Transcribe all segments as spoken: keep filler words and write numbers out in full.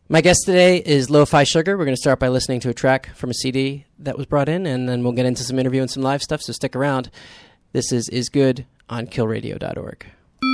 My guest today is Lo-Fi Sugar. We're going to start by listening to a track from a C D that was brought in, and then we'll get into some interview and some live stuff, so stick around. This is Is Good on kill radio dot org.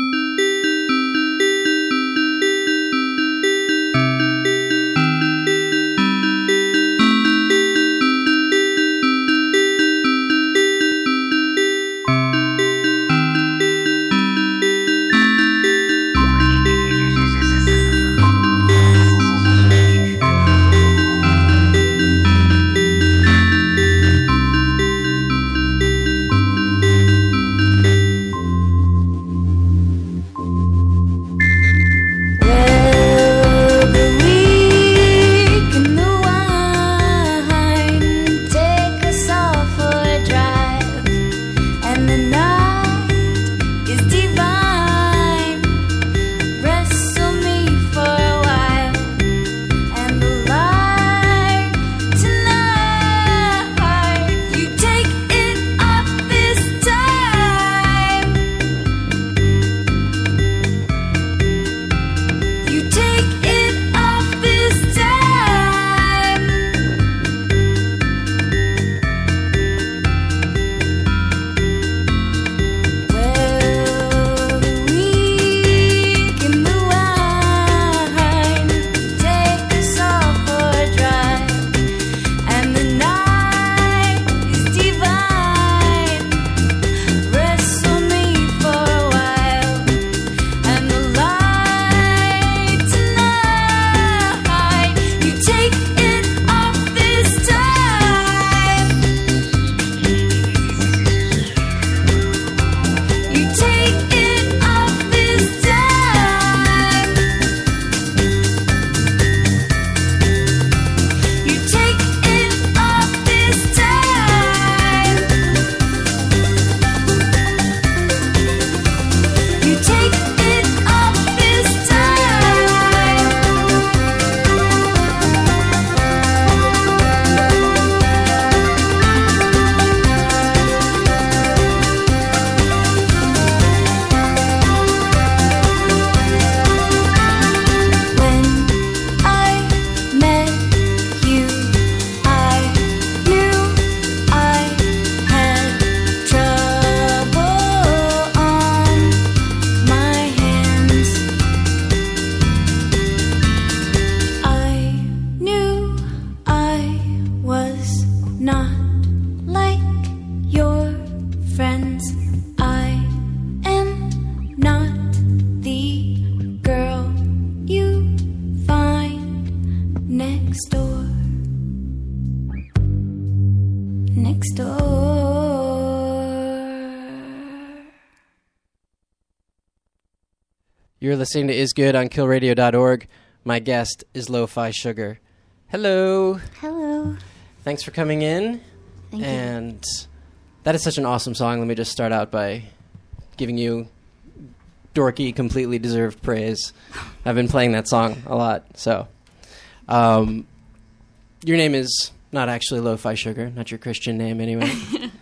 You're listening to Is Good on kill radio dot org. My guest is Lo-Fi Sugar. Hello. Hello. Thanks for coming in. Thank and you. That is such an awesome song. Let me just start out by giving you dorky, completely deserved praise. I've been playing that song a lot. So, um, your name is not actually Lo-Fi Sugar, not your Christian name anyway.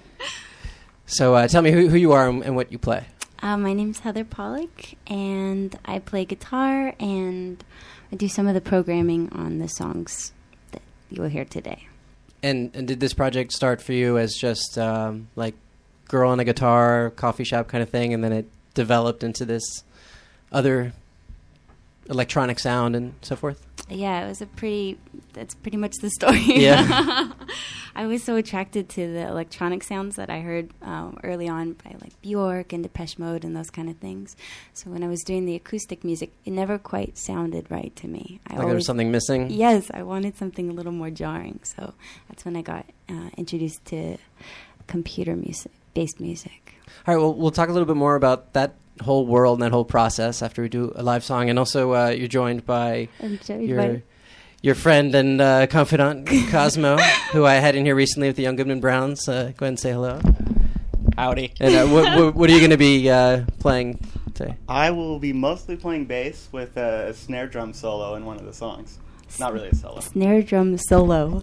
So uh, tell me who, who you are and, and what you play. Uh, my name's Heather Pollock, and I play guitar, and I do some of the programming on the songs that you will hear today. And and did this project start for you as just um, like girl on a guitar, coffee shop kind of thing, and then it developed into this other electronic sound and so forth? Yeah, it was a pretty, that's pretty much the story. Yeah. I was so attracted to the electronic sounds that I heard um, early on by like Bjork and Depeche Mode and those kind of things. So when I was doing the acoustic music, it never quite sounded right to me. I like there was something missing? Yes, I wanted something a little more jarring. So that's when I got uh, introduced to computer music, based music. All right, well, we'll talk a little bit more about that whole world and that whole process after we do a live song. And also uh, you're joined by your by your friend and uh, confidant Cosmo, who I had in here recently with the Young Goodman Browns. Uh, go ahead and say hello. Howdy. And uh, what, what, what are you going to be uh, playing today? I will be mostly playing bass with a, a snare drum solo in one of the songs. Not really a solo. Snare drum solo.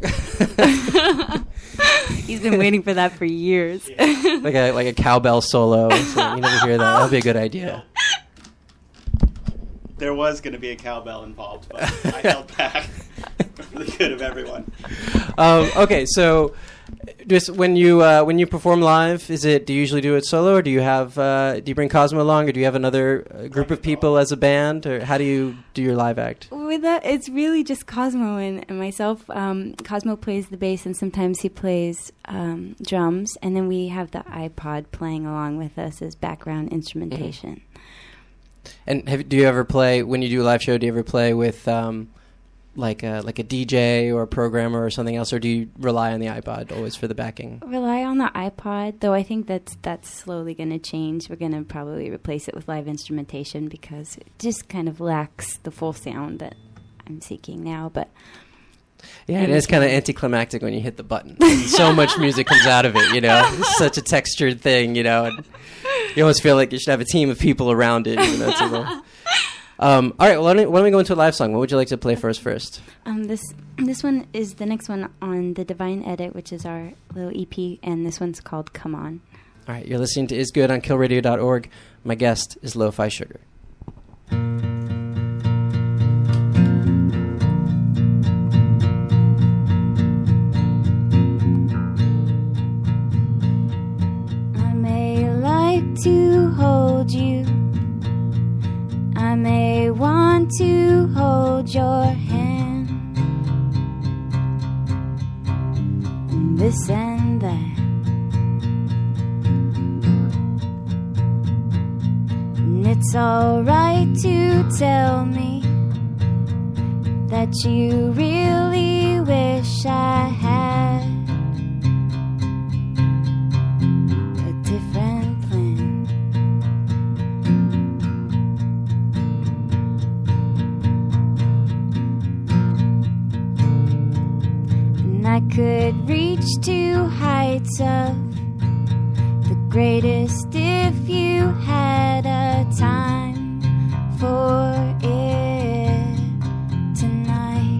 He's been waiting for that for years. Yeah. like a like a cowbell solo. So you never hear that. That'll be a good idea. There was going to be a cowbell involved, but I held back. one. Um, okay, so just when you uh, when you perform live, is it do you usually do it solo, or do you have uh, do you bring Cosmo along, or do you have another uh, group of people as a band, or how do you do your live act? With that, it's really just Cosmo and, and myself. Um, Cosmo plays the bass, and sometimes he plays um, drums, and then we have the iPod playing along with us as background instrumentation. Mm-hmm. And have, do you ever play when you do a live show? Do you ever play with um, like a like a D J or a programmer or something else, or do you rely on the iPod always for the backing? Rely on the iPod, though I think that's that's slowly going to change. We're going to probably replace it with live instrumentation because it just kind of lacks the full sound that I'm seeking now. But yeah, it is kind of anticlimactic when you hit the button. So much music comes out of it, you know. It's such a textured thing, you know. And you almost feel like you should have a team of people around it. You know, it's a little. Um, all right, well, why, don't we, why don't we go into a live song? What would you like to play for us first? Um, this this one is the next one on the Divine Edit, which is our little E P, and this one's called Come On. All right, you're listening to Is Good on kill radio dot org. My guest is Lo-Fi Sugar. I may like to hold you, I may want to hold your hand, and this and that, and it's alright to tell me that you really wish I had a different plan. And I could reach to heights of the greatest if you had a time for it tonight.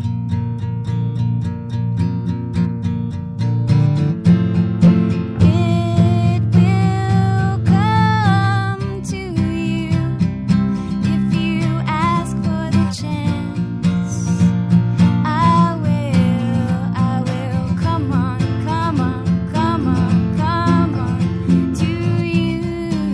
It will come to you if you ask for the chance. I will, I will, come on, come on, come on, come on to you.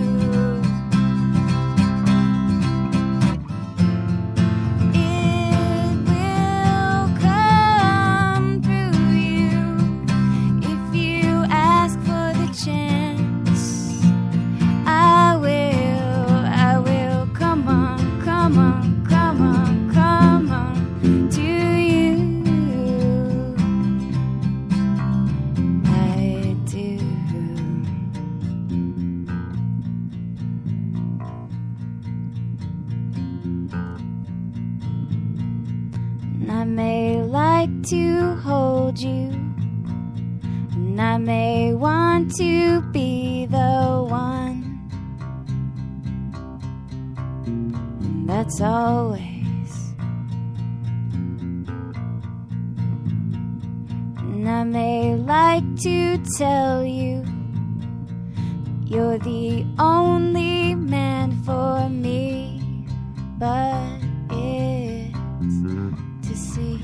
It will come through you if you ask for the chance. I will, I will, come on, come on, come on, come on to you. I do. And I may like to hold you, and I may want to be the one, and that's always. And I may like to tell you you're the only man for me, but it's to see.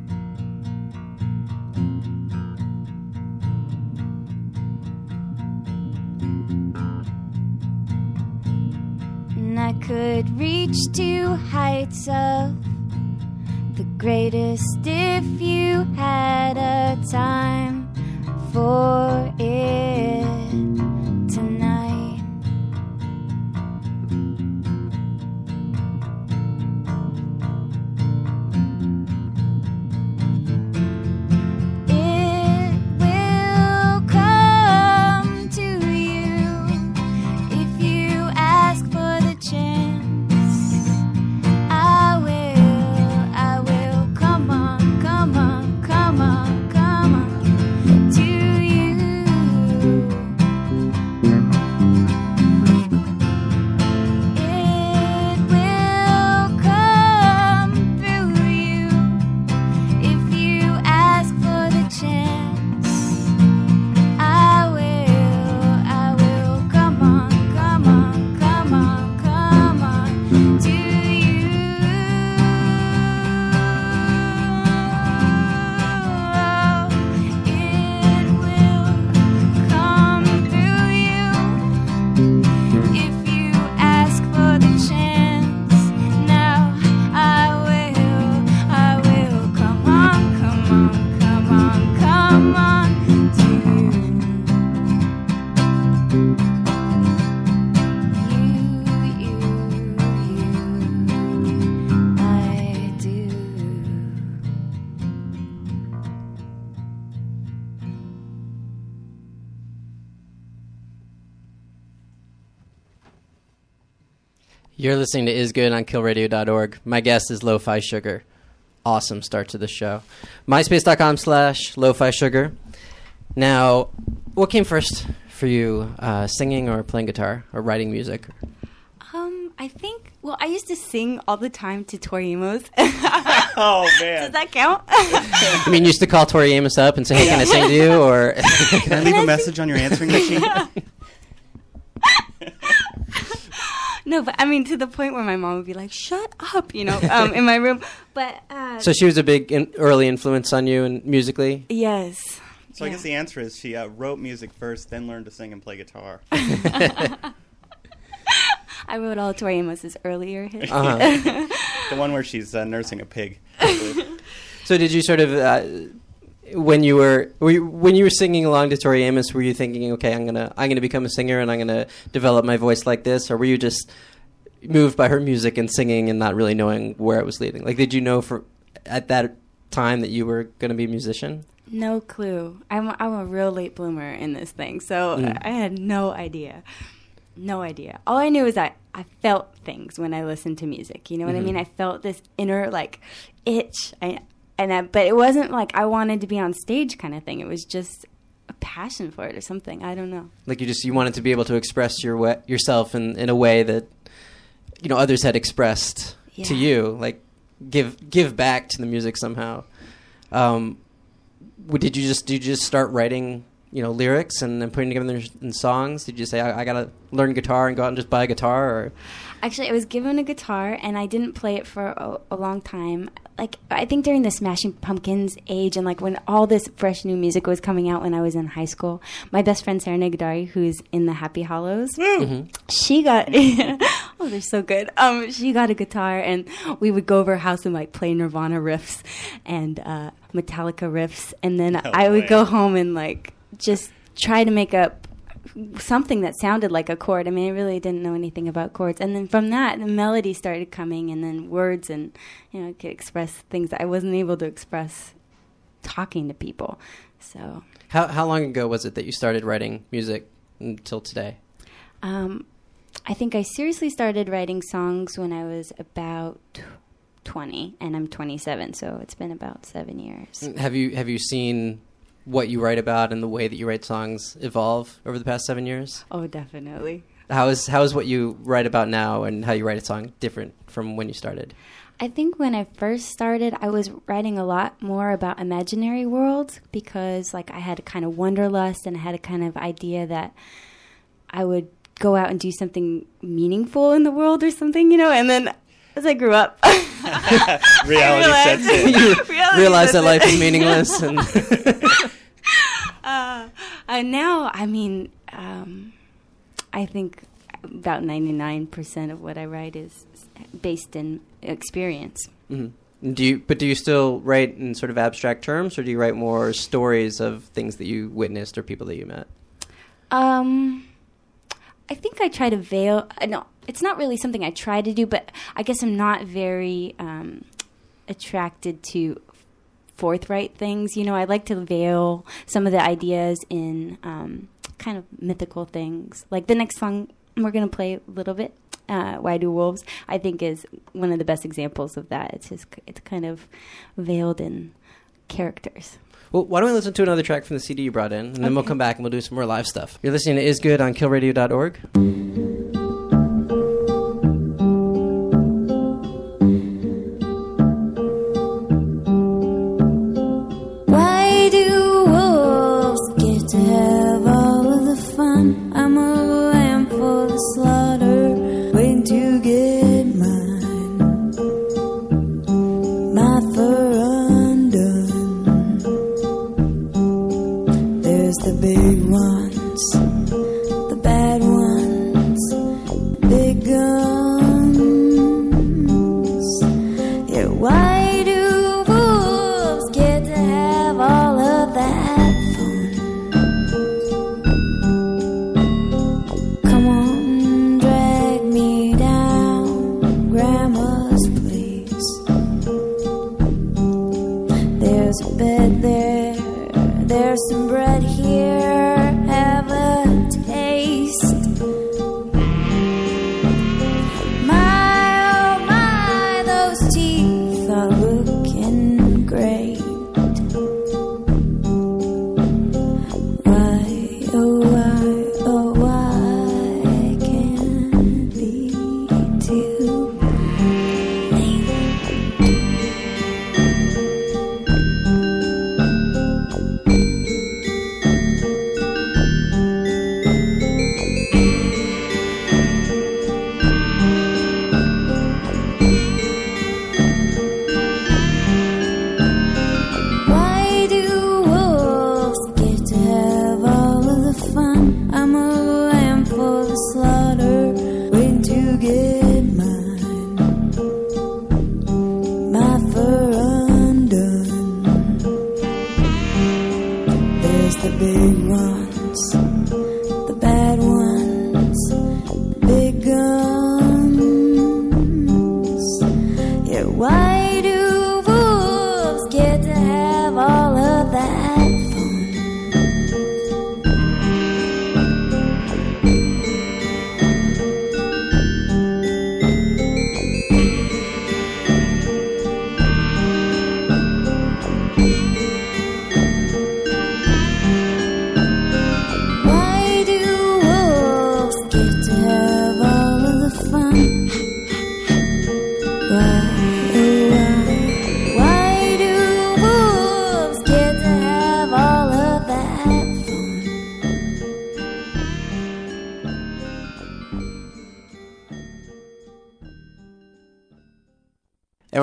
And I could reach to heights of the greatest if you had a time for it tonight. It will come to you if you ask for the chance. I will, I will, come on, come on, come on, come on to you. You're listening to Is Good on kill radio dot org. My guest is Lo-Fi Sugar. Awesome start to the show. MySpace.com slash Lo-Fi Sugar. Now, what came first for you, uh, singing or playing guitar or writing music? Um, I think, well, I used to sing all the time to Tori Amos. Oh, man. Does that count? I mean, you used to call Tori Amos up and say, hey, can I sing to you? Or Can I leave a message on your answering machine? No, but I mean, to the point where my mom would be like, shut up, you know, um, in my room. But, uh, So she was a big in- early influence on you and musically? yes. So Yeah. I guess the answer is she uh, wrote music first, then learned to sing and play guitar. I wrote all Tori Amos's earlier hits. Uh-huh. The one where she's uh, nursing a pig. So did you sort of, uh, when you were, were you, when you were singing along to Tori Amos, were you thinking, okay, I'm gonna I'm gonna become a singer and I'm gonna develop my voice like this, or were you just moved by her music and singing and not really knowing where it was leading? Like, did you know for at that time that you were gonna be a musician? No clue. I'm I'm a real late bloomer in this thing, so Mm. I had no idea. No idea. All I knew is that I felt things when I listened to music. You know what Mhm. I mean? I felt this inner like itch, I, and I, but it wasn't like I wanted to be on stage kind of thing. It was just a passion for it or something. I don't know. Like you just you wanted to be able to express your way, yourself in, in a way that you know others had expressed to Yeah. you, like give give back to the music somehow. Um, w- did you just did you just start writing you know lyrics and then putting together in songs? Did you say I, I gotta learn guitar and go out and just buy a guitar? Or Actually, I was given a guitar, and I didn't play it for a, a long time. Like, I think during the Smashing Pumpkins age, and like when all this fresh new music was coming out when I was in high school, my best friend Sarah Negadari, who's in the Happy Hollows, Mhm. she got oh, they're so good. Um, she got a guitar, and we would go over her house and like play Nirvana riffs and uh, Metallica riffs, and then No I would way. go home and like just try to make up something that sounded like a chord. I mean, I really didn't know anything about chords. And then from that, the melody started coming, and then words, and, you know, I could express things that I wasn't able to express talking to people. So, how how long ago was it that you started writing music until today? um, I think I seriously started writing songs when I was about twenty, and I'm twenty-seven, so it's been about seven years. Have you have you seen what you write about and the way that you write songs evolve over the past seven years? Oh, definitely. How is how is what you write about now and how you write a song different from when you started? I think when I first started, I was writing a lot more about imaginary worlds because, like, I had a kind of wanderlust and I had a kind of idea that I would go out and do something meaningful in the world or something, you know. And then as I grew up, Reality I sets in. You Reality realize that sets life in. is meaningless and uh, and now, I mean, um, I think about ninety-nine percent of what I write is based in experience. Mhm. Do you but do you still write in sort of abstract terms, or do you write more stories of things that you witnessed or people that you met? Um, I think I try to veil. Uh, no, it's not really something I try to do, but I guess I'm not very um, attracted to forthright things. You know, I like to veil some of the ideas in um, kind of mythical things. Like the next song we're going to play a little bit, uh, Why Do Wolves, I think is one of the best examples of that. It's just, it's kind of veiled in characters. Well, why don't we listen to another track from the C D you brought in, and then we'll Okay. come back and we'll do some more live stuff. You're listening to Is Good on kill radio dot org. Why do wolves get to have all of the fun? I'm a lamb for the slaughter, waiting to get mine, my fur undone. There's the big ones, the bad ones, the big guns. Yeah, why do wolves get to have all of that fun? Come on, drag me down Grandma's place. There's a bed there, there's some bread here. Have a taste. My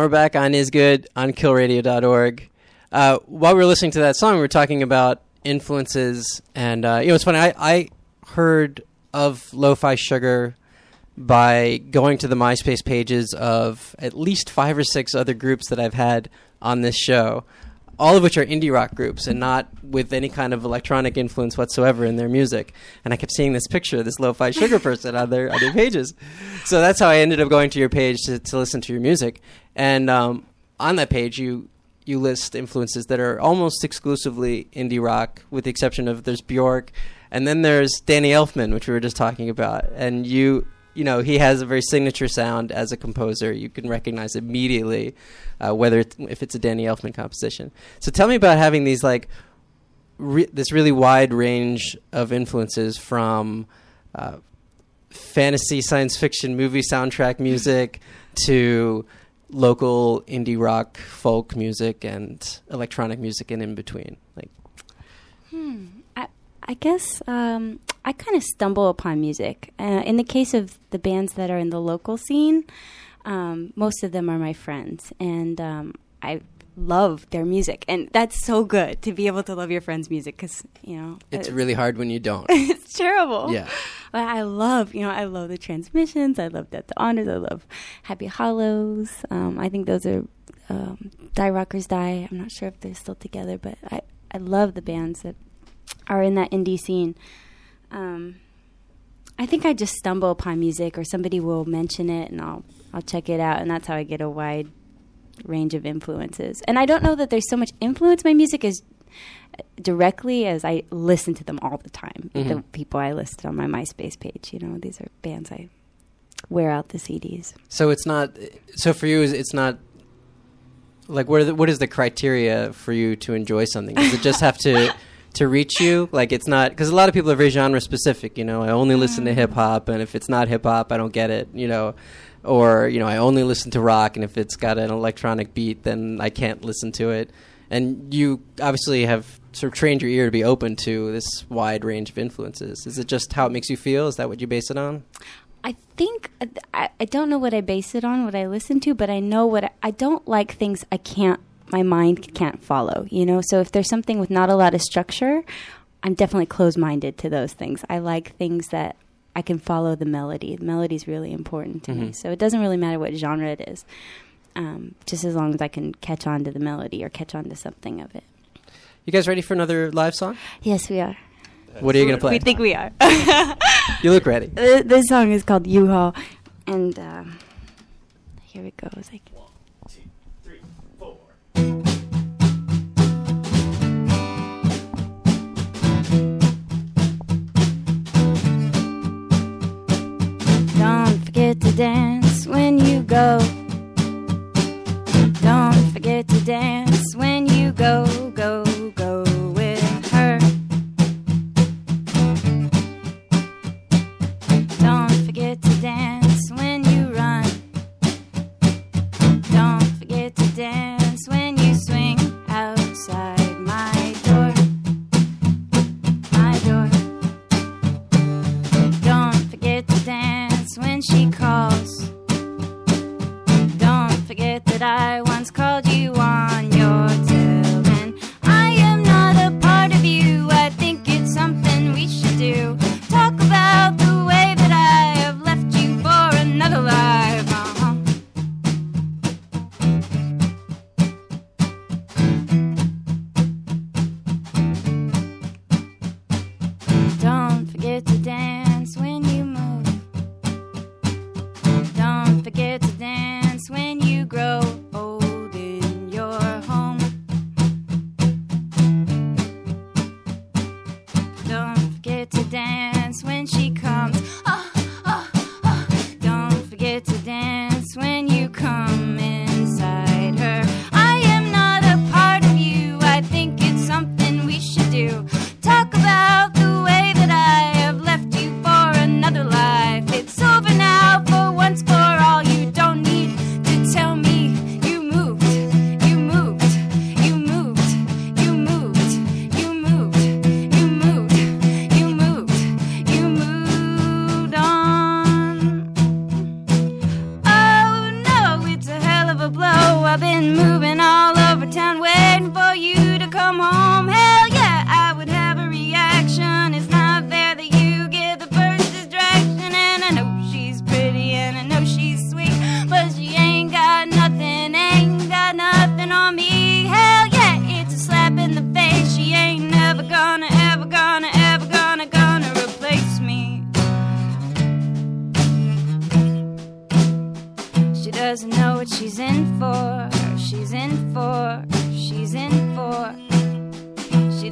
we're back on Is Good on kill radio dot org. Uh, while we were listening to that song, we were talking about influences, and uh, you know, it's funny. I, I heard of Lo-Fi Sugar by going to the MySpace pages of at least five or six other groups that I've had on this show, all of which are indie rock groups and not with any kind of electronic influence whatsoever in their music. And I kept seeing this picture of this Lo-Fi Sugar person on their on their pages. So that's how I ended up going to your page to, to listen to your music. And um, on that page, you you list influences that are almost exclusively indie rock, with the exception of there's Bjork, and then there's Danny Elfman, which we were just talking about. And you... You know, he has a very signature sound as a composer. You can recognize immediately uh, whether it's, if it's a Danny Elfman composition. So tell me about having these like re- this really wide range of influences from uh, fantasy science fiction movie soundtrack music to local indie rock, folk music, and electronic music, and in between. Like, hmm. I I guess. Um I kind of stumble upon music. Uh, in the case of the bands that are in the local scene, um, most of them are my friends, and um, I love their music. And that's so good to be able to love your friends' music, because, you know... It's, it's really hard when you don't. It's terrible. Yeah. But I love, you know, I love the Transmissions, I love Death to Honors, I love Happy Hollows. Um, I think those are... Um, Die Rockers Die. I'm not sure if they're still together, but I, I love the bands that are in that indie scene. Um, I think I just stumble upon music, or somebody will mention it, and I'll I'll check it out, and that's how I get a wide range of influences. And I don't know that there's so much influence my music as directly as I listen to them all the time. Mm-hmm. The people I listed on my MySpace page, you know, these are bands I wear out the C Ds. So it's not. So for you, it's not. Like, what are the, what is the criteria for you to enjoy something? Does it just have to? To reach you? Like, it's not, because a lot of people are very genre specific, you know, I only listen to hip hop, and if it's not hip hop, I don't get it, you know, or, you know, I only listen to rock, and if it's got an electronic beat, then I can't listen to it. And you obviously have sort of trained your ear to be open to this wide range of influences. Is it just how it makes you feel? Is that what you base it on? I think, I, I don't know what I base it on, what I listen to, but I know what, I, I don't like things I can't, my mind can't follow, you know? So if there's something with not a lot of structure, I'm definitely closed-minded to those things. I like things that I can follow the melody. The melody is really important to mm-hmm. me. So it doesn't really matter what genre it is, um, just as long as I can catch on to the melody or catch on to something of it. You guys ready for another live song? Yes, we are. What are you going to play? We think we are. You look ready. Uh, this song is called U-Haul, and uh, here it goes. Like, forget to dance when you go. Don't forget to dance when you go, go, go with her. Don't forget to dance when you run. Don't forget to dance when you swing outside my door. My door. Don't forget to dance when she calls. Don't forget that I once called you on your telephone.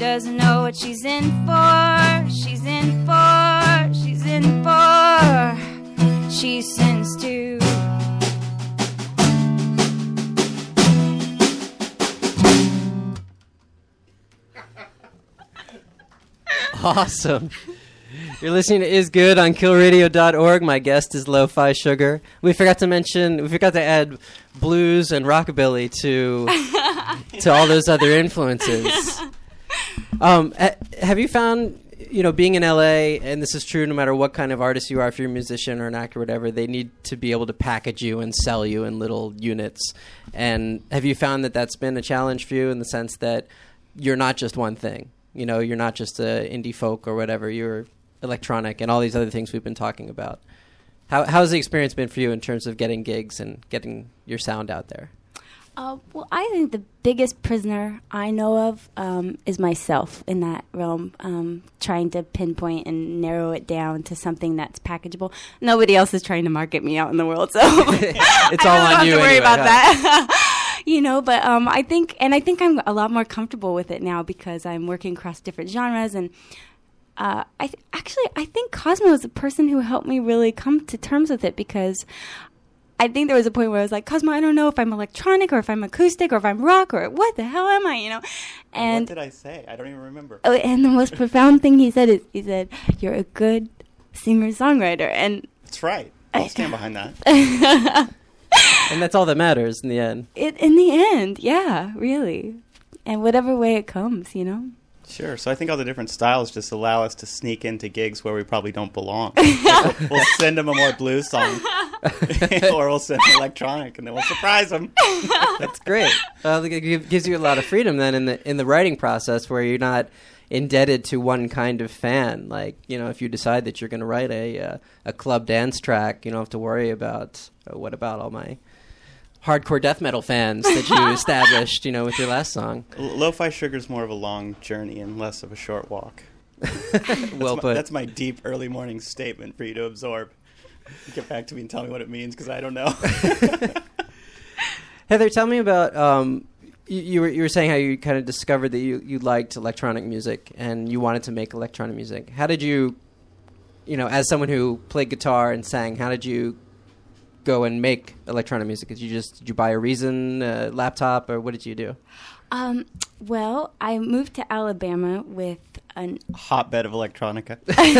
doesn't know what she's in for. She's in for. She's in for. She sins too. Awesome. You're listening to Is Good on kill radio dot org. My guest is Lo-Fi Sugar. We forgot to mention, we forgot to add blues and rockabilly to to all those other influences. Um, ha- have you found, you know, being in L A, and this is true no matter what kind of artist you are, if you're a musician or an actor or whatever, they need to be able to package you and sell you in little units. And have you found that that's been a challenge for you in the sense that you're not just one thing? You know, you're not just a indie folk or whatever. You're electronic and all these other things we've been talking about. How how's the experience been for you in terms of getting gigs and getting your sound out there? Uh, well, I think the biggest prisoner I know of um, is myself in that realm, um, trying to pinpoint and narrow it down to something that's packageable. Nobody else is trying to market me out in the world, so it's all I on don't you have to worry anyway, about huh? that. You know, but um, I think, and I think I'm a lot more comfortable with it now because I'm working across different genres, and uh, I th- actually I think Cosmo is the person who helped me really come to terms with it, because I think there was a point where I was like, Cosmo, I don't know if I'm electronic or if I'm acoustic or if I'm rock or what the hell am I, you know? And what did I say? I don't even remember. Oh, and the most profound thing he said is, he said, "You're a good singer-songwriter," and That's right. I'll stand behind that. And that's all that matters in the end. It in the end, yeah, really, and whatever way it comes, you know. Sure. So I think all the different styles just allow us to sneak into gigs where we probably don't belong. we'll, we'll send them a more blues song, or we'll send them electronic, and then we'll surprise them. That's great. Uh, it giv- gives you a lot of freedom then in the in the writing process, where you're not indebted to one kind of fan. Like, you know, if you decide that you're going to write a uh, a club dance track, you don't have to worry about uh, what about all my hardcore death metal fans that you established, you know, with your last song. L- Lo-Fi Sugar's more of a long journey and less of a short walk. Well that's my, put. That's my deep early morning statement for you to absorb. Get back to me and tell me what it means, because I don't know. Heather, tell me about, um, you, you, were, you were saying how you kind of discovered that you, you liked electronic music and you wanted to make electronic music. How did you, you know, as someone who played guitar and sang, how did you go and make electronic music? Did you just, did you buy a Reason uh, laptop, or what did you do? Um, well, I moved to Alabama with an Hotbed of electronica.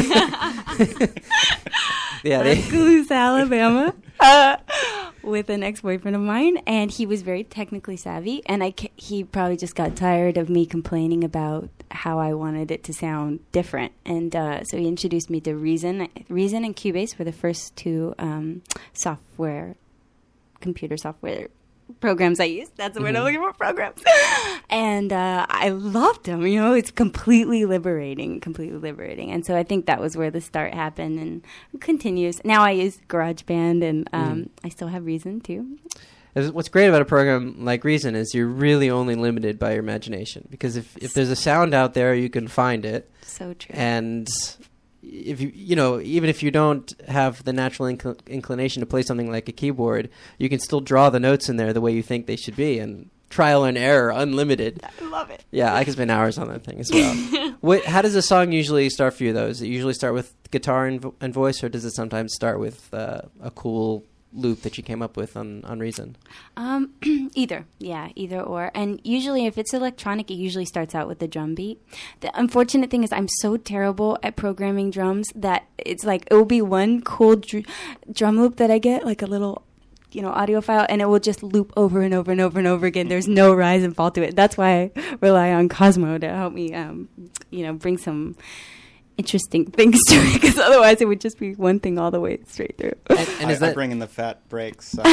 Yeah, they, Tuscaloosa, Alabama, uh, with an ex-boyfriend of mine, and he was very technically savvy, and I ca- he probably just got tired of me complaining about how I wanted it to sound different, and uh, so he introduced me to Reason. Reason and Cubase were the first two um, software, computer software programs I used. That's the word I'm looking for, programs. And uh, I loved them. You know, it's completely liberating, completely liberating. And so I think that was where the start happened, and it continues. Now I use GarageBand, and um, mm. I still have Reason, too. What's great about a program like Reason is you're really only limited by your imagination, because if, if there's a sound out there, you can find it. So true. And if you, you know, even if you don't have the natural inc- inclination to play something like a keyboard, you can still draw the notes in there the way you think they should be, and trial and error, unlimited. I love it. Yeah, I can spend hours on that thing as well. what, how does a song usually start for you, though? Does it usually start with guitar and, vo- and voice, or does it sometimes start with uh, a cool loop that you came up with on, on Reason? Um, either. Yeah, either or. And usually if it's electronic, it usually starts out with the drum beat. The unfortunate thing is I'm so terrible at programming drums that it's like it will be one cool dr- drum loop that I get, like a little, you know, audio file, and it will just loop over and over and over and over again. There's no rise and fall to it. That's why I rely on Cosmo to help me, um, you know, bring some interesting things to it, because otherwise it would just be one thing all the way straight through. And, and I, is that I bring in the fat breaks. So.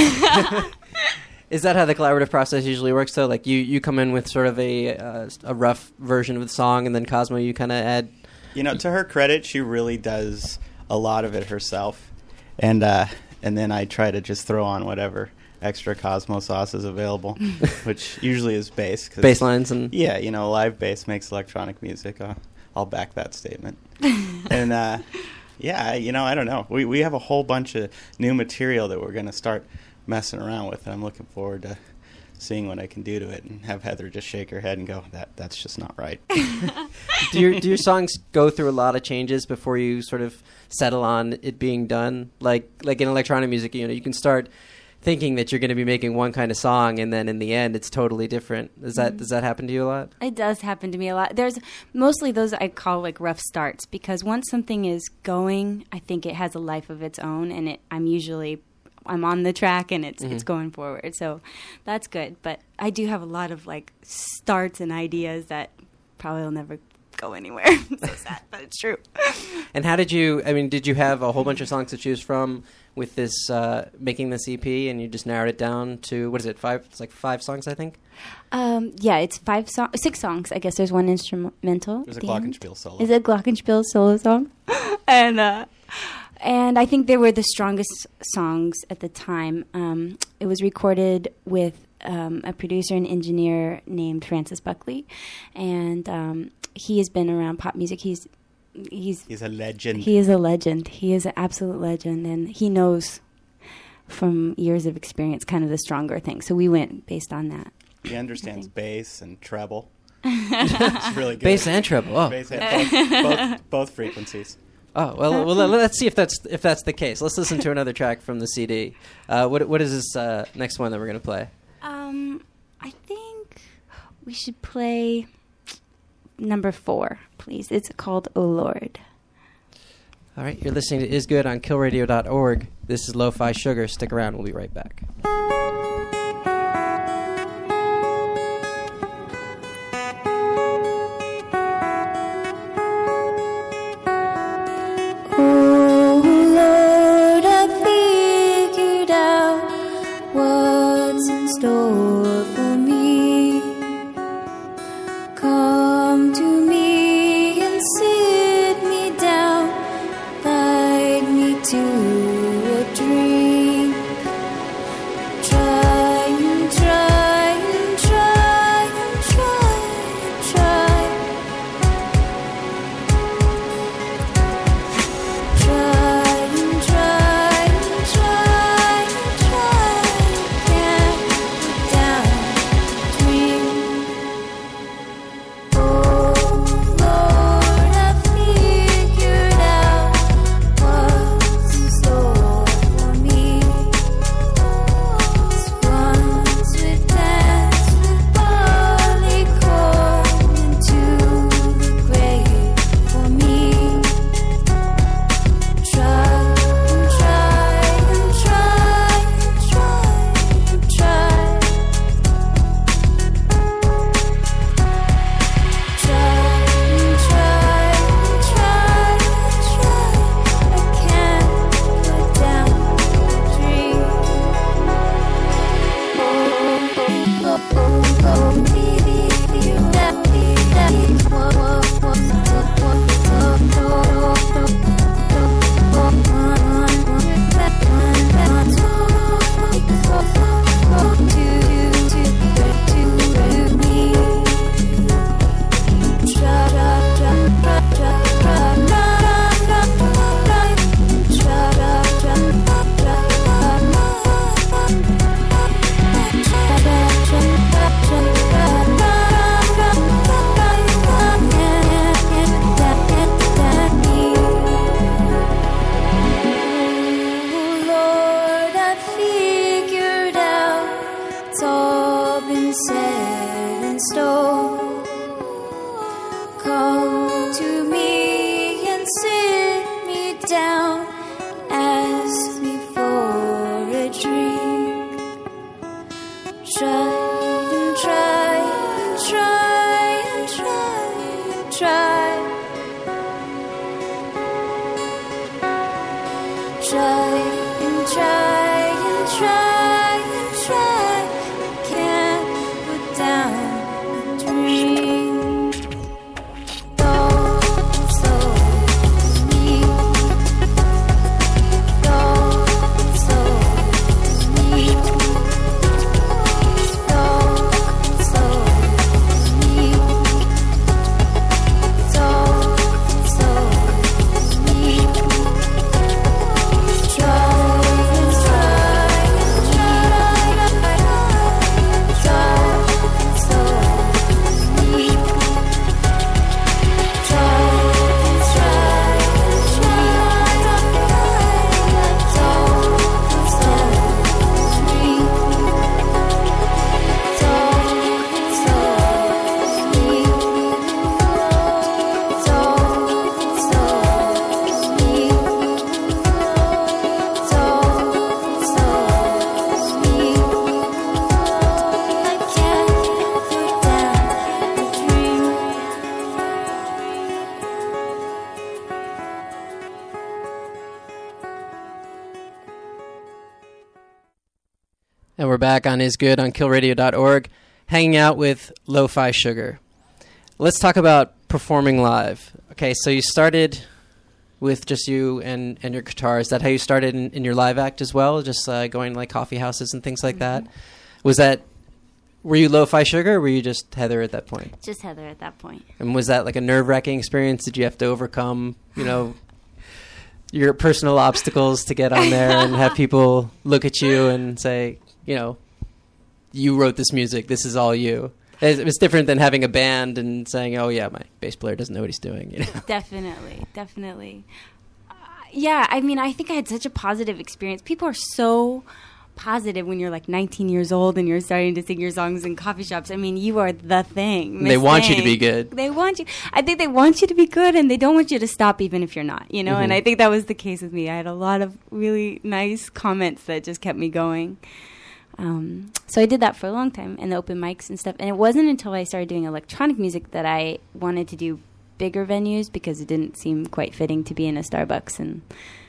Is that how the collaborative process usually works, though? Like you, you come in with sort of a uh, a rough version of the song, and then Cosmo, you kind of add... You know, to her credit, she really does a lot of it herself. And uh, and then I try to just throw on whatever extra Cosmo sauce is available, which usually is bass. Bass lines and... Yeah, you know, live bass makes electronic music. Uh, I'll back that statement. And, uh, yeah, you know, I don't know. We we have a whole bunch of new material that we're going to start messing around with, and I'm looking forward to seeing what I can do to it, and have Heather just shake her head and go, "That that's just not right." do your do your songs go through a lot of changes before you sort of settle on it being done? Like like in electronic music, you know, you can start thinking that you're going to be making one kind of song, and then in the end, it's totally different. Does that mm-hmm. does that happen to you a lot? It does happen to me a lot. There's mostly those I call like rough starts, because once something is going, I think it has a life of its own, and it I'm usually I'm on the track and it's mm-hmm. it's going forward. So that's good. But I do have a lot of like starts and ideas that probably will never go anywhere. So sad, but it's true. And how did you, I mean, did you have a whole bunch of songs to choose from with this, uh, making this E P, and you just narrowed it down to, what is it, five, it's like five songs, I think? Um, yeah, it's five songs, six songs. I guess there's one instrumental. There's a glockenspiel solo. Is it a glockenspiel solo song? and, uh, and I think they were the strongest songs at the time. Um, it was recorded with um, a producer and engineer named Francis Buckley, and um, he has been around pop music. He's he's he's a legend. He is a legend. He is an absolute legend, and he knows from years of experience kind of the stronger thing. So we went based on that. He understands bass and treble. It's really good. Bass and treble. Oh, bass and both, both, both frequencies. Oh well, well, let's see if that's if that's the case. Let's listen to another track from the C D. Uh, what what is this uh, next one that we're going to play? Um, I think we should play number four, please. It's called "Oh Lord." All right, you're listening to Is Good on kill radio dot org. This is Lo-Fi Sugar. Stick around. We'll be right back. Try And we're back on Is Good on kill radio dot org, hanging out with Lo-Fi Sugar. Let's talk about performing live. Okay, so you started with just you and, and your guitar. Is that how you started in, in your live act as well? Just uh, going to like coffee houses and things like Mm-hmm. that? Was that, were you Lo-Fi Sugar or were you just Heather at that point? Just Heather at that point. And was that like a nerve-wracking experience? Did you have to overcome, you know, your personal obstacles to get on there and have people look at you and say, you know, you wrote this music, this is all you? It was different than having a band and saying, oh, yeah, my bass player doesn't know what he's doing. You know? Definitely, definitely. Uh, yeah, I mean, I think I had such a positive experience. People are so positive when you're like nineteen years old and you're starting to sing your songs in coffee shops. I mean, you are the thing. They Miss want you Thing. to be good. They want you. I think they want you to be good, and they don't want you to stop even if you're not, you know? Mhm. And I think that was the case with me. I had a lot of really nice comments that just kept me going. Um, so I did that for a long time, and the open mics and stuff. And it wasn't until I started doing electronic music that I wanted to do bigger venues, because it didn't seem quite fitting to be in a Starbucks. And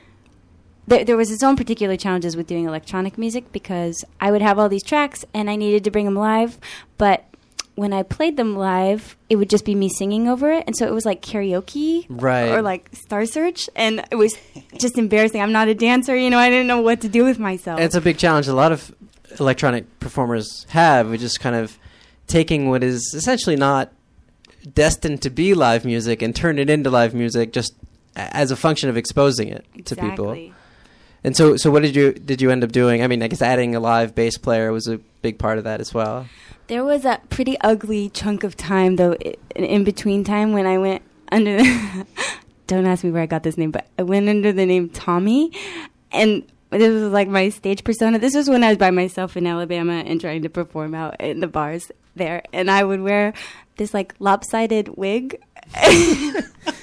there, there was its own particular challenges with doing electronic music, because I would have all these tracks and I needed to bring them live, but when I played them live, it would just be me singing over it. And so it was like karaoke Right. or like Star Search. And it was just embarrassing. I'm not a dancer, you know, I didn't know what to do with myself. It's a big challenge. A lot of electronic performers have. We're just kind of taking what is essentially not destined to be live music and turn it into live music just a- as a function of exposing it to people. Exactly. And so, so what did you did you end up doing? I mean, I guess adding a live bass player was a big part of that as well. There was a pretty ugly chunk of time, though, i- an in-between time when I went under the... Don't ask me where I got this name, but I went under the name Tommy, and this was like my stage persona. This was when I was by myself in Alabama and trying to perform out in the bars there, and I would wear this like lopsided wig. I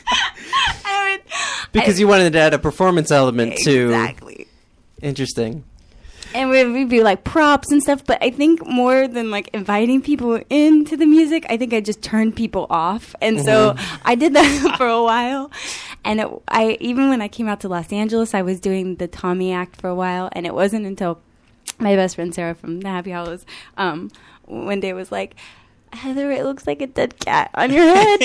would, Because I- you wanted to add a performance element to... Exactly. Interesting. And we'd, we'd be like props and stuff, but I think more than like inviting people into the music, I think I just turned people off. And so Mhm. I did that for a while. And it, I even when I came out to Los Angeles, I was doing the Tommy act for a while. And it wasn't until my best friend Sarah from the Happy Hollows um, one day was like, Heather, it looks like a dead cat on your head.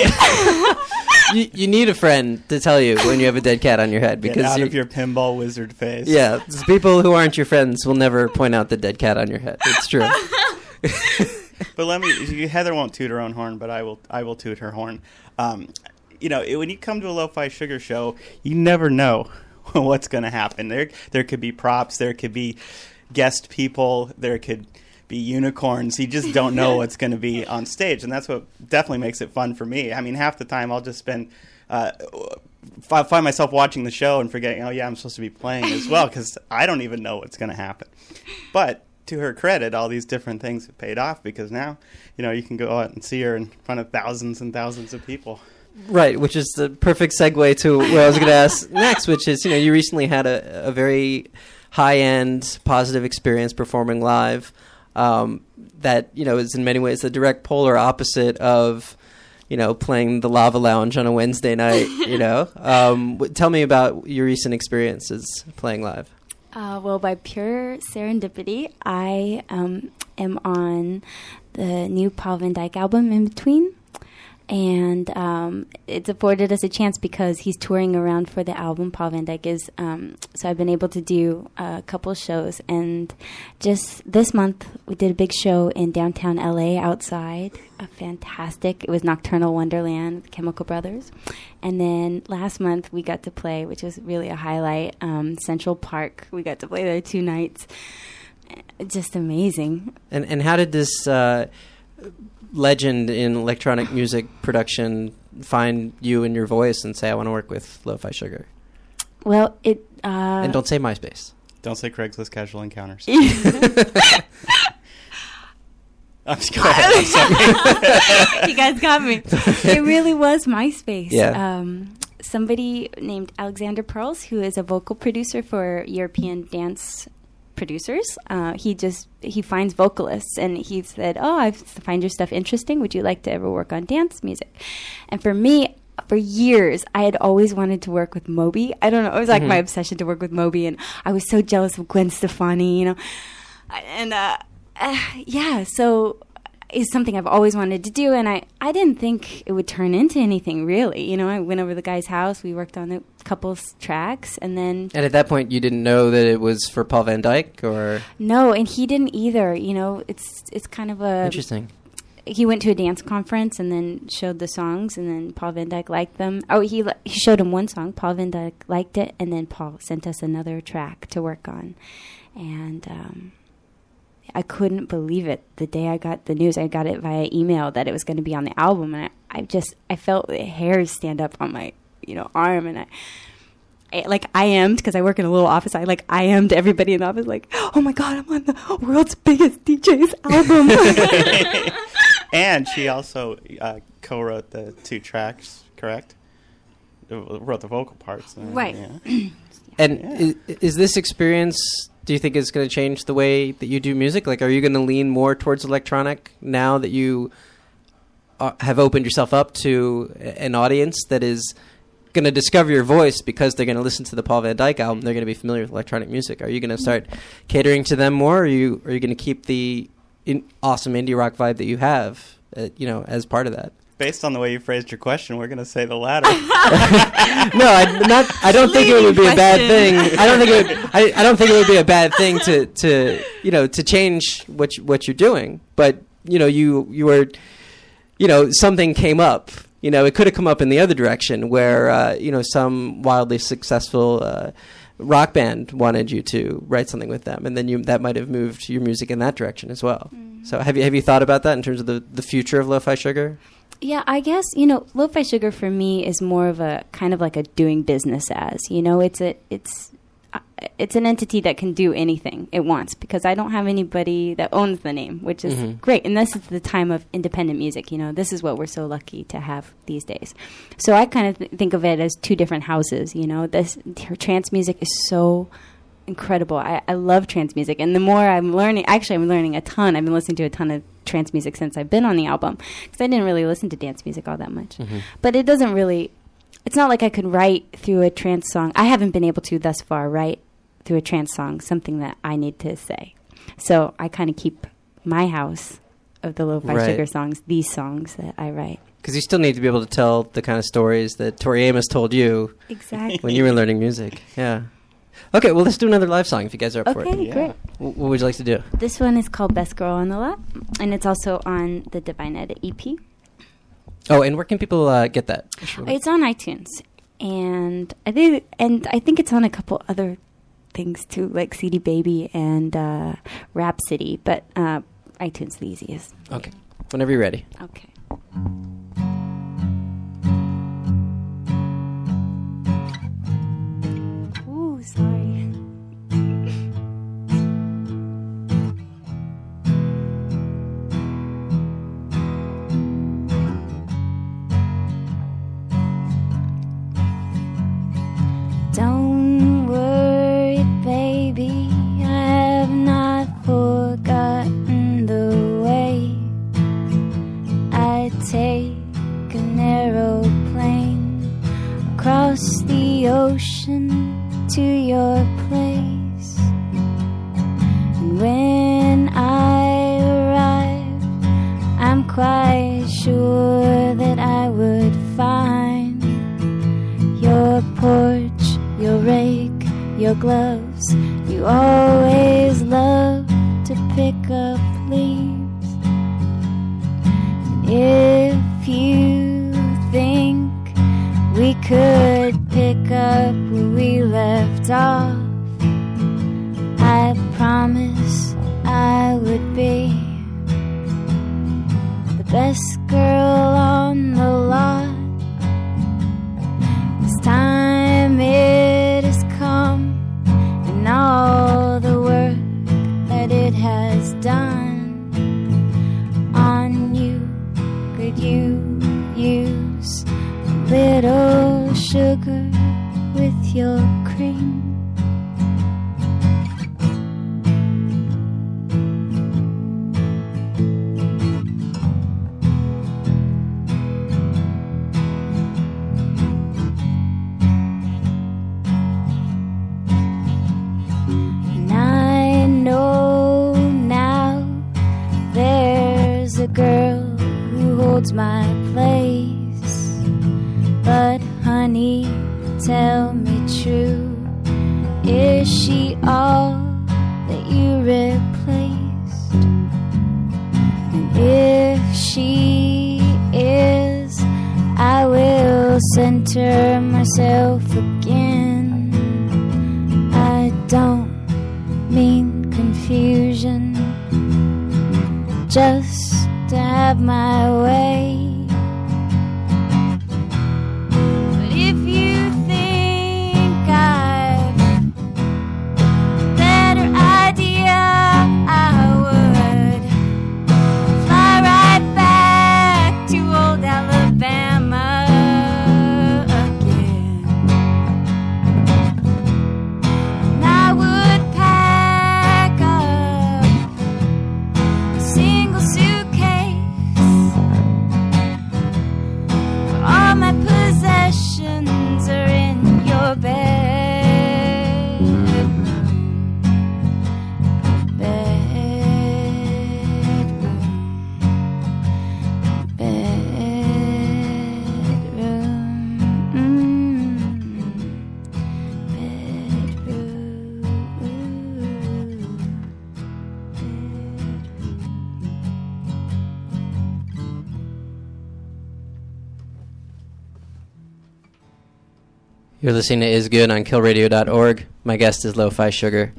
you, you need a friend to tell you when you have a dead cat on your head, Get because out you, of your pinball wizard face. yeah, it's people who aren't your friends will never point out the dead cat on your head. It's true. But let me, you- Heather won't toot her own horn, but I will. I will toot her horn. Um, you know, it, when you come to a Lo-Fi Sugar show, you never know what's going to happen. There, there could be props. There could be guest people. There could be unicorns. You just don't know what's going to be on stage, and that's what definitely makes it fun for me. I mean, half the time I'll just spend. Uh, f- find myself watching the show and forgetting, oh yeah, I'm supposed to be playing as well, because I don't even know what's going to happen. But to her credit, all these different things have paid off, because now, you know, you can go out and see her in front of thousands and thousands of people. Right, which is the perfect segue to what I was going to ask next, which is, you know, you recently had a, a very high-end, positive experience performing live um, that, you know, is in many ways the direct polar opposite of, you know, playing the Lava Lounge on a Wednesday night, you know. Um, w- tell me about your recent experiences playing live. Uh, well, by pure serendipity, I um, am on the new Paul Van Dyk album, In Between. And um, it's afforded us a chance because he's touring around for the album. Paul Van Dyk is. Um, so I've been able to do a couple shows. And just this month, we did a big show in downtown L A outside. A fantastic. It was Nocturnal Wonderland with Chemical Brothers. And then last month, we got to play, which was really a highlight, um, Central Park. We got to play there two nights. Just amazing. And and how did this uh, legend in electronic music production find you and your voice and say, I want to work with Lo-Fi Sugar? Well, it... Uh, And don't say MySpace. Don't say Craigslist Casual Encounters. you I'm just go ahead. I'm sorry. guys got me. It really was MySpace. Yeah. Um, somebody named Alexander Pearls, who is a vocal producer for European dance producers. Uh, he just he finds vocalists, and he said, "Oh, I find your stuff interesting. Would you like to ever work on dance music?" And for me, for years, I had always wanted to work with Moby. I don't know. It was like Mhm. my obsession to work with Moby, and I was so jealous of Gwen Stefani, you know. and uh, uh, yeah, so it's something I've always wanted to do, and I, I didn't think it would turn into anything, really. You know, I went over to the guy's house, we worked on a couple s- tracks, and then... And at that point, you didn't know that it was for Paul Van Dyk, or... No, and he didn't either, you know, it's it's kind of a... Interesting. He went to a dance conference and then showed the songs, and then Paul Van Dyk liked them. Oh, he li- he showed him one song. Paul Van Dyk liked it, and then Paul sent us another track to work on. And um, I couldn't believe it the day I got the news. I got it via email that it was going to be on the album, and I, I just I felt the hairs stand up on my you know arm, and I. I, like I am'd, because I work in a little office, I like I am'd everybody in the office, like, oh my God, I'm on the world's biggest D J's album. And she also uh, co-wrote the two tracks, correct? Uh, Wrote the vocal parts. Uh, Right. Yeah. And Yeah. is, is this experience, do you think it's going to change the way that you do music? Like, are you going to lean more towards electronic now that you uh, have opened yourself up to a- an audience that is going to discover your voice because they're going to listen to the Paul Van Dyk album? They're going to be familiar with electronic music. Are you going to start catering to them more, or are you, are you going to keep the in, awesome indie rock vibe that you have, uh, you know, as part of that? Based on the way you phrased your question, we're going to say the latter. No, I not. I don't think it would be a bad thing. I don't think it. Would, I, I don't think it would be a bad thing to, to you know to change what you, what you're doing. But you know, you you were, you know, something came up. You know, it could have come up in the other direction, where uh, you know some wildly successful uh, rock band wanted you to write something with them, and then you that might have moved your music in that direction as well. Mm. So have you have you thought about that in terms of the the future of Lo-Fi Sugar? Yeah, I guess, you know, Lo-Fi Sugar for me is more of a kind of like a doing business as, you know, it's a, it's, uh, it's an entity that can do anything it wants, because I don't have anybody that owns the name, which is Mm-hmm. great. And this is the time of independent music, you know, this is what we're so lucky to have these days. So I kind of th- think of it as two different houses, you know, this trance music is so incredible. I, I love trance music, and the more I'm learning, actually I'm learning a ton. I've been listening to a ton of trance music since I've been on the album, because I didn't really listen to dance music all that much. Mm-hmm. But it doesn't really, it's not like I could write through a trance song. I haven't been able to thus far write through a trance song something that I need to say. So I kind of keep my house of the Lo-Fi Right. Sugar songs, these songs that I write. Because you still need to be able to tell the kind of stories that Tori Amos told you Exactly. when you were learning music. Yeah. Okay, well, let's do another live song if you guys are up for it. Okay, Yeah. great. W- what would you like to do? This one is called Best Girl on the Lot, and it's also on the Divine Edit E P. Oh, and where can people uh, get that? It's on iTunes, and I think and I think it's on a couple other things too, like C D Baby and uh, Rhapsody, but uh, iTunes the easiest. Okay, whenever you're ready. Okay. Ooh, sorry. Don't worry, baby, I have not forgotten the way I take an aeroplane across the ocean to your place. And when I arrive, I'm quite sure that I would find your porch, your rake, your gloves. You always love to pick up leaves. And if you think we could pick up where we left off, I promise I would be the best girl on the lot. This time it has come, and all the work that it has done on you, could you use a little sugar with your cream? And I know holds my place. But honey, tell me true, is she all that you replaced? And if she is, I will center myself again. I don't mean confusion, just to have my way. But if you think I've a better idea, I would fly right back to old Alabama again. And I would pack up a single suitcase where all my possessions are in your bedroom. Bedroom. Bedroom. Mm. You're listening to Is Good on kill radio dot org. My guest is Lo-Fi Sugar.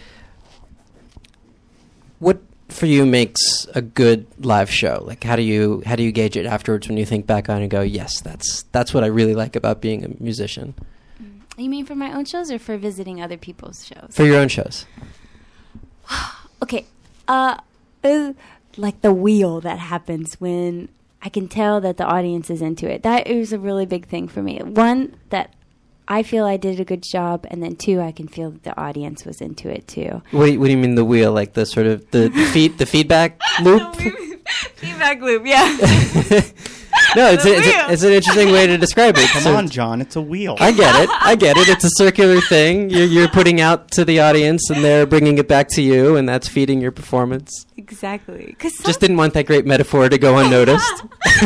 What for you makes a good live show? Like, how do you how do you gauge it afterwards when you think back on it and go, yes, that's that's what I really like about being a musician? You mean for my own shows or for visiting other people's shows? For your own shows. Okay, uh, uh, like the wheel that happens when I can tell that the audience is into it. That is a really big thing for me. One, that I feel I did a good job, and then two, I can feel that the audience was into it too. What do you, what do you mean the wheel? Like the sort of the feed the feedback loop? Feedback loop, yeah. No, it's, a, it's, a, it's an interesting way to describe it. Come So- on, John, it's a wheel. I get it. I get it. It's a circular thing. You're, you're putting out to the audience, and they're bringing it back to you, and that's feeding your performance. Exactly. Cause Just didn't want that great metaphor to go unnoticed.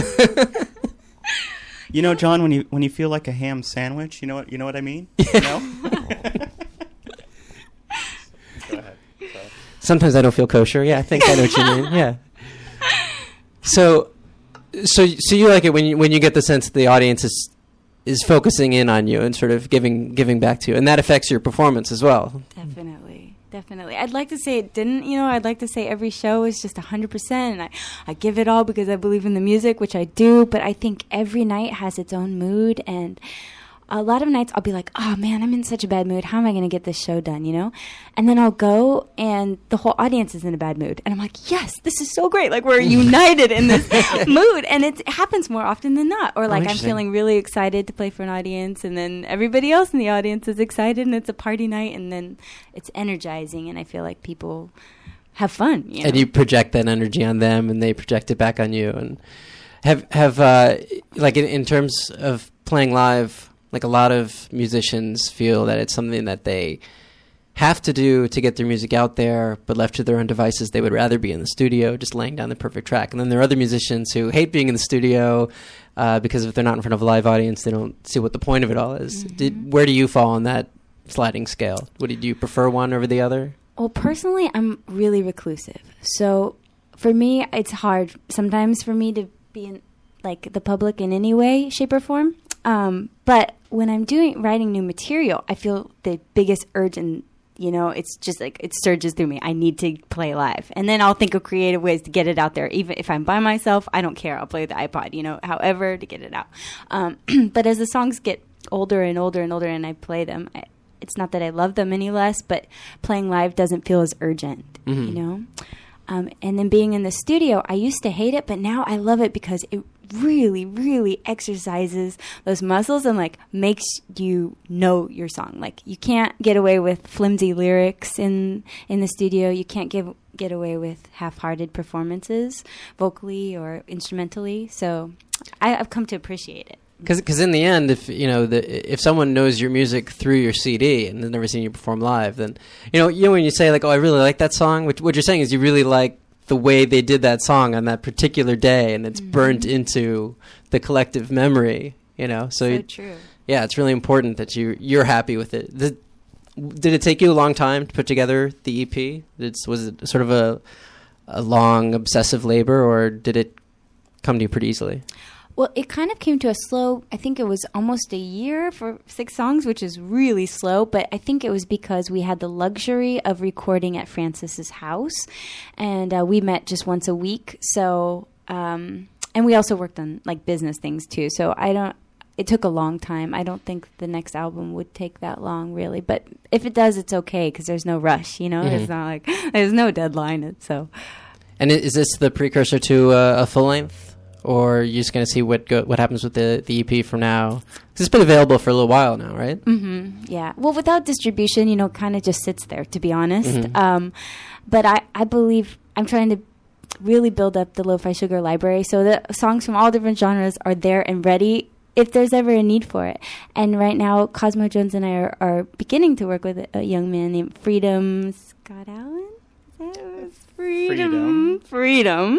You know, John, when you when you feel like a ham sandwich, you know what you know what I mean? No? Go ahead. Sorry. Sometimes I don't feel kosher. Yeah, I think I know what you mean. Yeah. So, so, so you like it when you when you get the sense that the audience is is focusing in on you and sort of giving giving back to you, and that affects your performance as well. Definitely. Definitely. I'd like to say it didn't, you know, I'd like to say every show is just one hundred percent and I, I give it all because I believe in the music, which I do, but I think every night has its own mood, and a lot of nights I'll be like, oh man, I'm in such a bad mood. How am I going to get this show done, you know? And then I'll go and the whole audience is in a bad mood. And I'm like, yes, this is so great. Like we're united in this mood. And it happens more often than not. Or like I'm interesting. feeling really excited to play for an audience and then everybody else in the audience is excited and it's a party night and then it's energizing and I feel like people have fun. You know? And you project that energy on them, and they project it back on you. And have have uh, like in, in terms of playing live, like a lot of musicians feel that it's something that they have to do to get their music out there, but left to their own devices, they would rather be in the studio just laying down the perfect track. And then there are other musicians who hate being in the studio uh, because if they're not in front of a live audience, they don't see what the point of it all is. Mm-hmm. Did, where do you fall on that sliding scale? What, do you prefer one over the other? Well, personally, I'm really reclusive. So for me, it's hard sometimes for me to be in like the public in any way, shape, or form. Um, but when I'm doing writing new material, I feel the biggest urge, and you know, it's just like it surges through me. I need to play live, and then I'll think of creative ways to get it out there. Even if I'm by myself, I don't care. I'll play the iPod, you know, however to get it out. Um, but as the songs get older and older and older, and I play them, I, it's not that I love them any less, but playing live doesn't feel as urgent, Mm-hmm. you know. Um, and then being in the studio, I used to hate it, but now I love it because it really, really exercises those muscles and like makes you know your song. Like you can't get away with flimsy lyrics in in the studio. You can't give get away with half-hearted performances, vocally or instrumentally. So I, I've come to appreciate it. Because in the end, if you know the if someone knows your music through your C D and has never seen you perform live, then you know you know when you say like, oh, I really like that song, which what you're saying is you really like the way they did that song on that particular day, and it's mm-hmm. burnt into the collective memory, you know. So, so it, true. Yeah, it's really important that you you're happy with it. The, did it take you a long time to put together the E P? It's, was it sort of a a long obsessive labor, or did it come to you pretty easily? Well, it kind of came to a slow, I think it was almost a year for six songs, which is really slow, but I think it was because we had the luxury of recording at Francis's house, and uh, we met just once a week, so, um, and we also worked on, like, business things, too, so I don't, it took a long time. I don't think the next album would take that long, really, but if it does, it's okay, because there's no rush, you know, mm-hmm. It's not like, there's no deadline, so. And is this the precursor to uh, a full-length? Or are you just going to see what go- what happens with the, the E P from now? 'Cause it's been available for a little while now, right? Mm-hmm. Yeah. Well, without distribution, you know, kind of just sits there, to be honest. Mm-hmm. Um, but I, I believe I'm trying to really build up the Lo-Fi Sugar library so that songs from all different genres are there and ready if there's ever a need for it. And right now, Cosmo Jones and I are, are beginning to work with a, a young man named Freedom Scott Allen. Is that Freedom. Freedom. Freedom.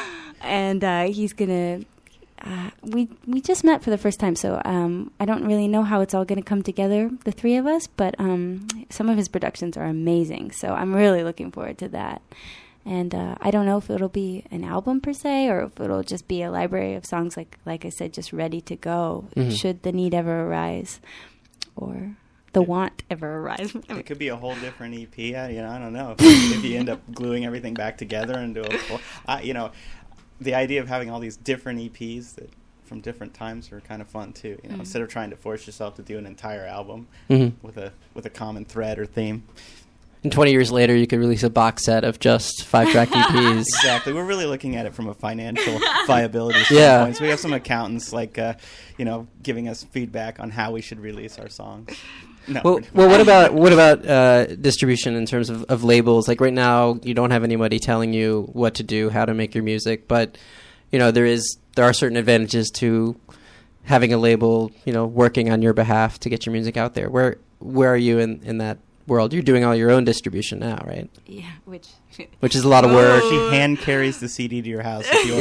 And uh, he's gonna. Uh, we we just met for the first time, so um, I don't really know how it's all gonna come together, the three of us. But um, some of his productions are amazing, so I'm really looking forward to that. And uh, I don't know if it'll be an album per se, or if it'll just be a library of songs, like like I said, just ready to go, mm-hmm. should the need ever arise, or the want ever arise. It could be a whole different E P. I, you know, I don't know if, if you end up gluing everything back together into a full. Uh, you know. The idea of having all these different E Ps that from different times are kind of fun too. You know, mm-hmm. instead of trying to force yourself to do an entire album mm-hmm. with a with a common thread or theme. And twenty years later, you could release a box set of just five-track E Ps. Exactly. We're really looking at it from a financial viability standpoint. Yeah. So we have some accountants, like, uh, you know, giving us feedback on how we should release our songs. No, well, well, what about what about uh, distribution in terms of, of labels? Like right now, you don't have anybody telling you what to do, how to make your music, but you know there is there are certain advantages to having a label, you know, working on your behalf to get your music out there. Where where are you in, in that world? You're doing all your own distribution now, right? Yeah, which which is a lot of work. She hand carries the C D to your house if you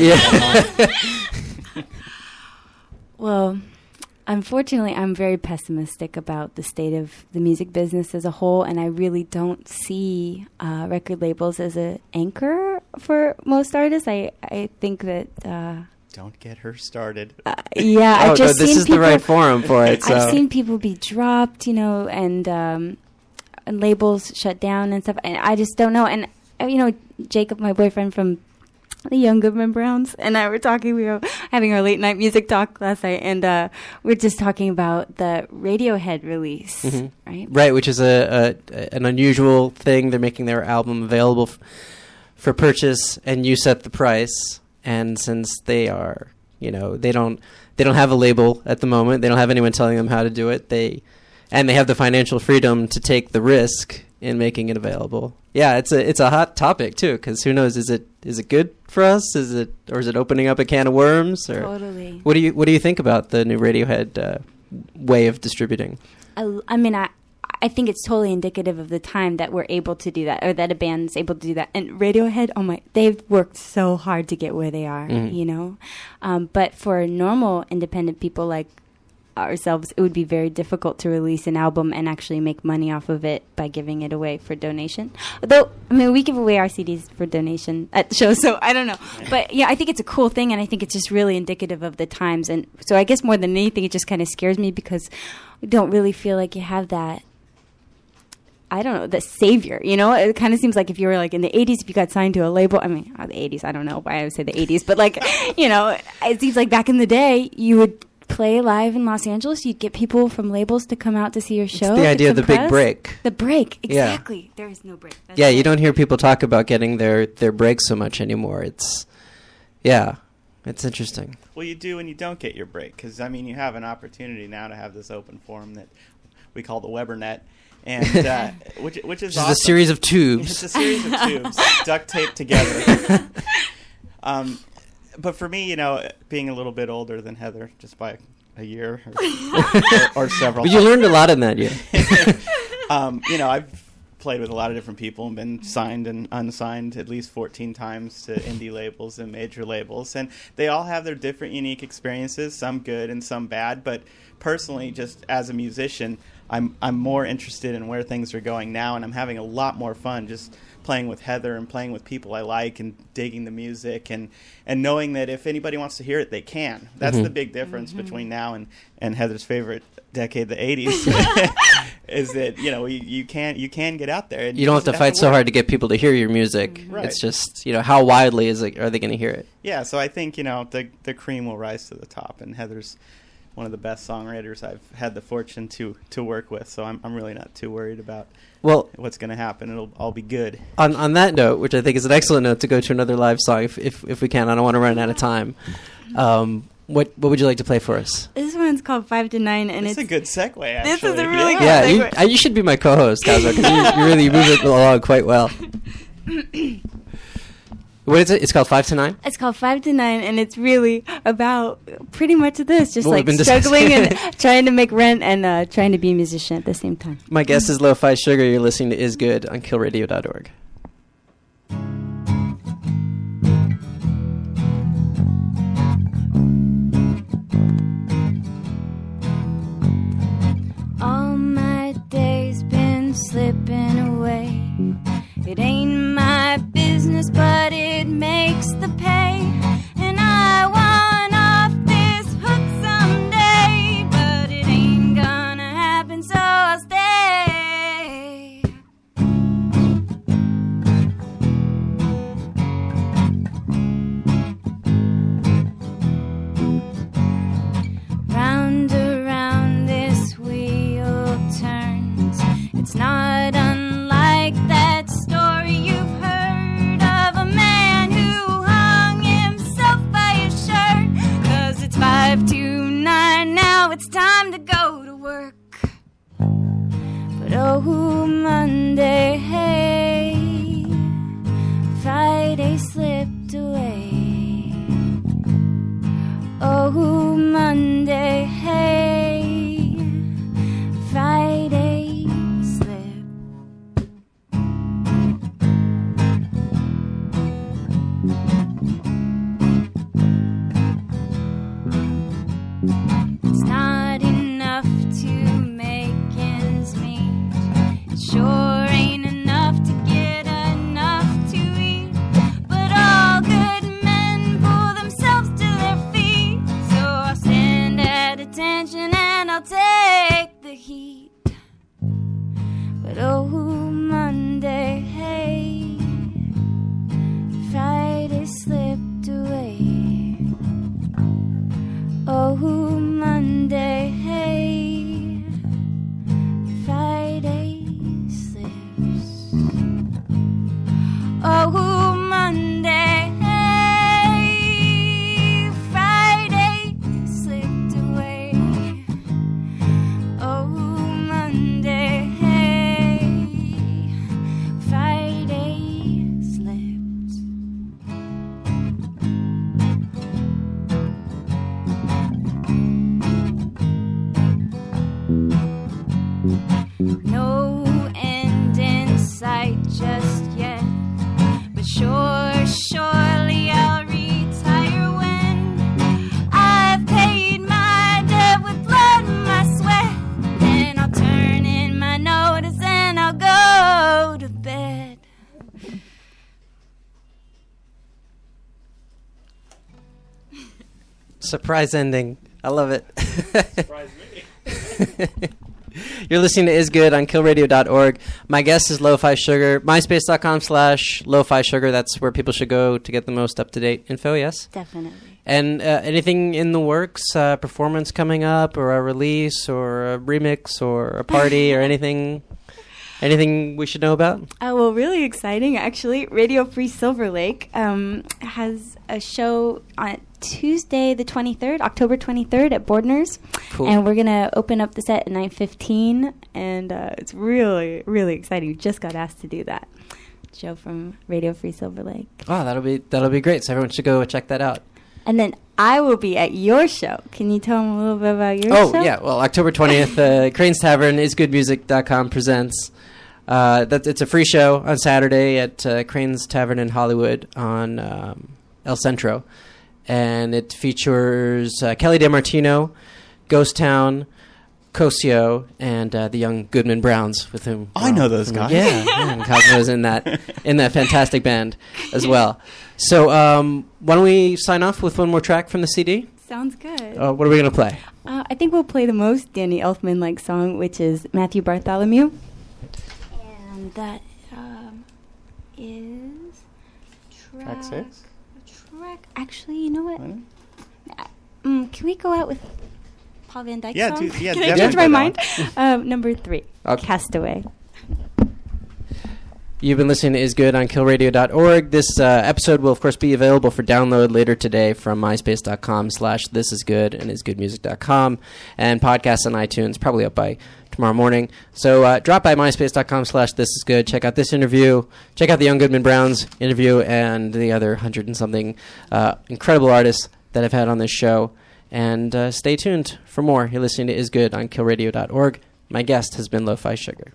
order yeah. Well. Unfortunately, I'm very pessimistic about the state of the music business as a whole, and I really don't see uh, record labels as an anchor for most artists. I, I think that... Uh, don't get her started. Uh, yeah, oh, I've just no, this seen is people, the right forum for it. So. I've seen people be dropped, you know, and, um, and labels shut down and stuff, and I just don't know. And, uh, you know, Jacob, my boyfriend from... the Young Goodman Browns and I were talking, we were having our late night music talk last night, and uh, we we're just talking about the Radiohead release, mm-hmm. right? Right, which is a, a an unusual thing. They're making their album available f- for purchase, and you set the price. And since they are, you know, they don't they don't have a label at the moment. They don't have anyone telling them how to do it. They and they have the financial freedom to take the risk in making it available. Yeah, it's a it's a hot topic too, because who knows, is it is it good for us? Is it or is it opening up a can of worms? Or totally. What do you what do you think about the new Radiohead uh, way of distributing? I, I mean, I I think it's totally indicative of the time that we're able to do that, or that a band's able to do that. And Radiohead, oh my, they've worked so hard to get where they are, mm-hmm. you know. Um, but for normal independent people like ourselves, it would be very difficult to release an album and actually make money off of it by giving it away for donation. Though, I mean, we give away our C Ds for donation at the show, so I don't know. But yeah, I think it's a cool thing, and I think it's just really indicative of the times. And so I guess more than anything, it just kind of scares me because we don't really feel like you have that, I don't know, the savior, you know? It kind of seems like if you were like in the eighties, if you got signed to a label, I mean, oh, the eighties, I don't know why I would say the eighties, but like, you know, it seems like back in the day, you would play live in Los Angeles, you'd get people from labels to come out to see your show. It's the idea of the big break. The break, exactly. Yeah. There is no break. That's yeah, you don't hear people talk about getting their, their break so much anymore. It's, yeah, it's interesting. Well, you do and you don't get your break, because, I mean, you have an opportunity now to have this open forum that we call the WeberNet, and uh, which, which is Which awesome. is a series of tubes. It's a series of tubes duct taped together. um, But for me, you know, being a little bit older than Heather, just by a year or, or, or several. But you learned a lot in that year. um, you know, I've played with a lot of different people and been signed and unsigned at least fourteen times to indie labels and major labels. And they all have their different unique experiences, some good and some bad. But personally, just as a musician, I'm I'm more interested in where things are going now, and I'm having a lot more fun just playing with Heather and playing with people I like and digging the music and, and knowing that if anybody wants to hear it, they can. That's Mm-hmm. the big difference mm-hmm. between now and, and Heather's favorite decade, the eighties, is that, you know, you, you can you can get out there. And you don't have to fight to so hard to get people to hear your music. Right. It's just, you know, how widely is it, are they going to hear it? Yeah, so I think, you know, the the cream will rise to the top, and Heather's one of the best songwriters I've had the fortune to, to work with, so I'm I'm really not too worried about well, what's going to happen. It'll all be good. On on that note, which I think is an excellent note to go to another live song, if if, if we can. I don't want to run out of time. Um, what what would you like to play for us? This one's called Five to Nine, and It's it's a good segue, actually. This is a really yeah. good Yeah, you, segue. uh, you should be my co-host, Kazo, because you, you really move it along quite well. What is it? It's called Five to Nine? It's called Five to Nine, and it's really about pretty much this, just What like we've been struggling discussing. and trying to make rent and uh, trying to be a musician at the same time. My guest is Lo-Fi Sugar. You're listening to Is Good on kill radio dot org. All my days been slipping away. It ain't my business, but it makes the pay. And I want off this hook someday, but it ain't gonna happen, so I'll stay. Round around this wheel turns. It's not unlike that story you've heard of a man who hung himself by his shirt. 'Cause it's five to nine now, it's time to go to work. But oh, Monday, hey, Friday slipped away. Oh, Monday, hey, Friday slipped. It's not enough to make ends meet. It sure ain't enough to get enough to eat. But all good men pull themselves to their feet. So I'll stand at attention and I'll take the heat. But oh, Monday, hey, Friday slipped away. Oh, Monday, hey, Friday slips. Oh, Monday, hey, Friday slipped away. Oh, Monday, hey, Friday slipped. No end in sight just yet, but sure, surely I'll retire when I've paid my debt with blood and my sweat. Then I'll turn in my notice and I'll go to bed. Surprise ending. I love it. Surprise me. You're listening to Is Good on kill radio dot org. My guest is Lo-Fi Sugar. MySpace.com slash Lo-Fi Sugar. That's where people should go to get the most up-to-date info, yes? Definitely. And uh, anything in the works, uh, performance coming up, or a release, or a remix, or a party, or anything anything we should know about? Uh, well, really exciting, actually. Radio Free Silver Lake um, has a show on Tuesday the twenty-third, October twenty-third at Bordner's. Cool. And we're going to open up the set at nine fifteen, and uh, it's really, really exciting. We just got asked to do that show from Radio Free Silver Lake. Oh, that'll be that'll be great. So everyone should go check that out. And then I will be at your show. Can you tell them a little bit about your Oh, show? yeah. Well, October twentieth, uh, Crane's Tavern, is good music dot com presents Uh, that it's a free show on Saturday at uh, Crane's Tavern in Hollywood on um, El Centro, and it features uh, Kelly DeMartino, Ghost Town, Cosio, and uh, the young Goodman Browns, with whom I know those guys. Yeah, yeah, and Cosmo's in that in that fantastic band as well. So um, why don't we sign off with one more track from the C D? Sounds good. Uh, what are we gonna play? Uh, I think we'll play the most Danny Elfman-like song, which is Matthew Bartholomew. And that um, is track, Track six? Track. Actually, you know what? What? Uh, mm, can we go out with Paul Van Dyke Yeah, song? dude, yeah, Can I definitely change my go mind? um, number three, Okay. Castaway. You've been listening to Is Good on kill radio dot org. This uh, episode will, of course, be available for download later today from myspace.com slash this is good and isgoodmusic dot com, and podcasts on iTunes, probably up by tomorrow morning. So uh, drop by myspace.com slash this is good. Check out this interview. Check out the Young Goodman Browns interview and the other hundred and something uh, incredible artists that I've had on this show. And uh, stay tuned for more. You're listening to Is Good on kill radio dot org. My guest has been Lo-Fi Sugar.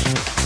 Bye.